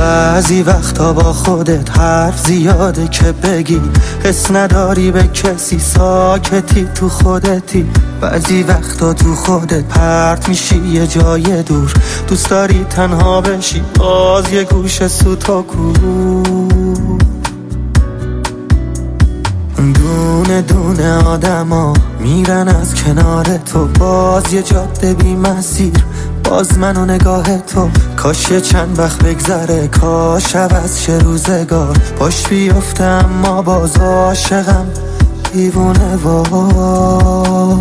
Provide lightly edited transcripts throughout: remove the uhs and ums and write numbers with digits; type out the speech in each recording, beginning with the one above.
بعضی وقتا با خودت حرف زیاده که بگی، حس نداری به کسی، ساکتی تو خودتی. بعضی وقتا تو خودت پرت میشی یه جای دور، دوست داری تنها بشی باز یه گوشه سوتاکو. دونه دونه آدما میرن از کنار تو، باز یه جاده بی مسیر، باز من و نگاه تو. کاش یه چند وقت بگذره، کاش عوض شه روزگار، پاش بیفته اما باز عاشقم دیوونه وار.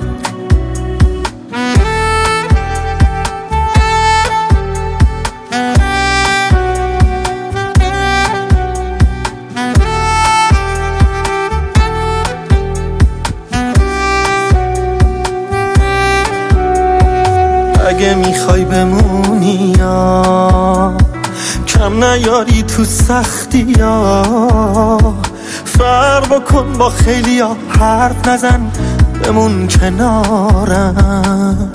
اگه میخوای بمونی یا کم نیاری تو سختی یا، فرق بکن با خیلی ها، حرف نزن بمون کنارم.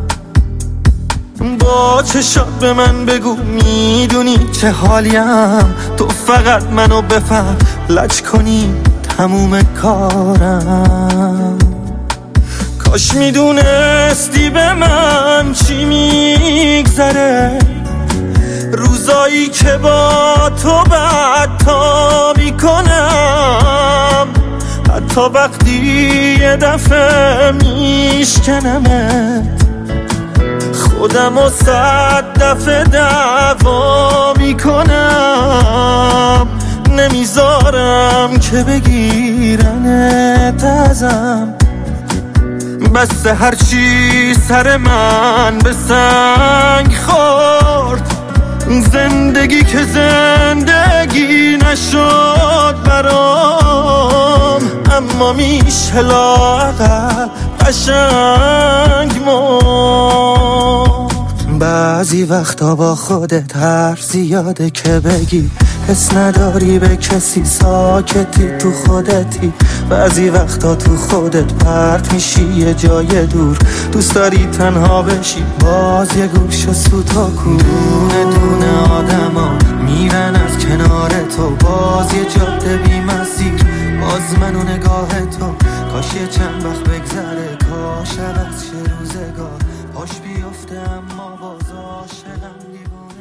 با چشات به من بگو میدونی چه حالیم، تو فقط منو بفهم لج کنی تموم کارم. کاش میدونستی به من چی میگذره، روزایی که با تو بدتا میکنم، حتی وقتی یه دفعه میشکنمت، خودم و 100 دفعه دعوا میکنم. نمیذارم که بگیرنت ازم، بس هرچی سر من به سنگ خورد، زندگی که زندگی نشد برام، اما میشه لااقل قشنگ مرد. بعضی وقتا با خودت حرف زیاده که بگی، حس نداری به کسی، ساکتی تو خودتی. بعضی وقتا تو خودت پرت میشی یه جای دور، دوست داری تنها بشی باز یه گوشه سوتاکو. دونه دونه آدما میرن از کنار تو، باز یه جاده بی مسیر، باز من و نگاه تو. کاش یه چند وقت بگذره، کاش عوض شه روزگار، پاش بیفته اما باز عاشقم دیوونه.